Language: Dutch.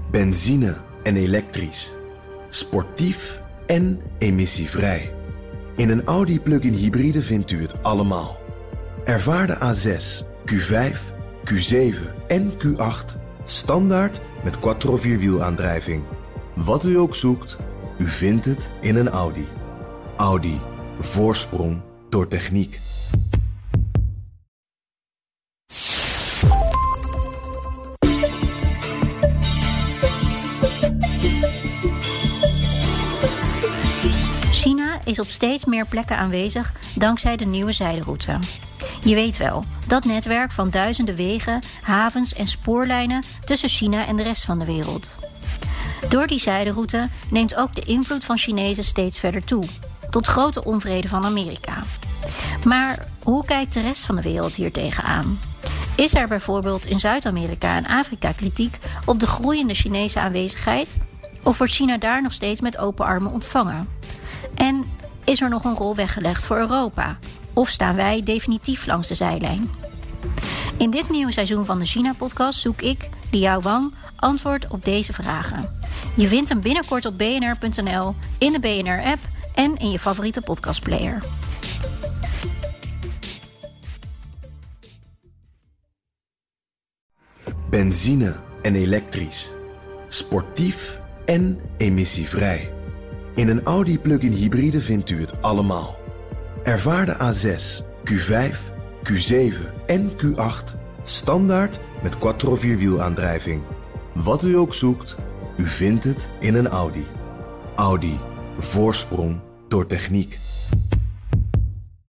Benzine en elektrisch. Sportief en emissievrij. In een Audi plug-in hybride vindt u het allemaal. Ervaar de A6, Q5, Q7 en Q8 standaard met quattro-vierwielaandrijving. Wat u ook zoekt, u vindt het in een Audi. Audi. Voorsprong door techniek. China is op steeds meer plekken aanwezig dankzij de nieuwe zijderoute. Je weet wel, dat netwerk van duizenden wegen, havens en spoorlijnen tussen China en de rest van de wereld. Door die zijderoute neemt ook de invloed van Chinezen steeds verder toe, tot grote onvrede van Amerika. Maar hoe kijkt de rest van de wereld hier tegenaan? Is er bijvoorbeeld in Zuid-Amerika en Afrika kritiek op de groeiende Chinese aanwezigheid? Of wordt China daar nog steeds met open armen ontvangen? En is er nog een rol weggelegd voor Europa? Of staan wij definitief langs de zijlijn? In dit nieuwe seizoen van de China-podcast zoek ik, Liao Wang, antwoord op deze vragen. Je vindt hem binnenkort op bnr.nl, in de BNR-app en in je favoriete podcastplayer. Benzine en elektrisch. Sportief en emissievrij. In een Audi plug-in hybride vindt u het allemaal. Ervaar de A6, Q5, Q7 en Q8 standaard met quattro-vierwielaandrijving. Wat u ook zoekt, u vindt het in een Audi. Audi. Voorsprong door techniek.